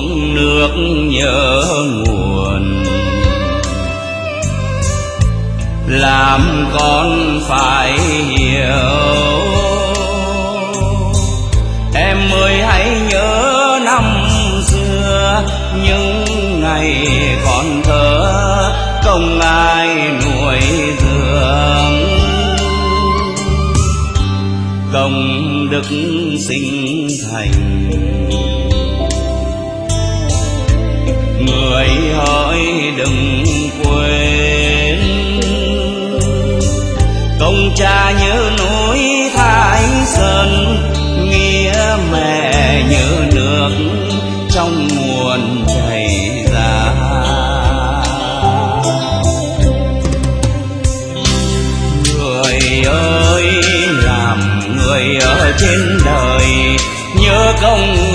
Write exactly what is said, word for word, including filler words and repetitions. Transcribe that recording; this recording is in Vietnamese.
nước nhớ nguồn. Làm con phải hiểu, em ơi hãy nhớ năm xưa, những ngày còn thơ không ai nuôi dưỡng. Công đức sinh thành, người hỡi đừng quên. Công cha như núi Thái Sơn, nghĩa mẹ như nước trong nguồn chảy ra. Người ơi làm người ở trên đời, nhớ công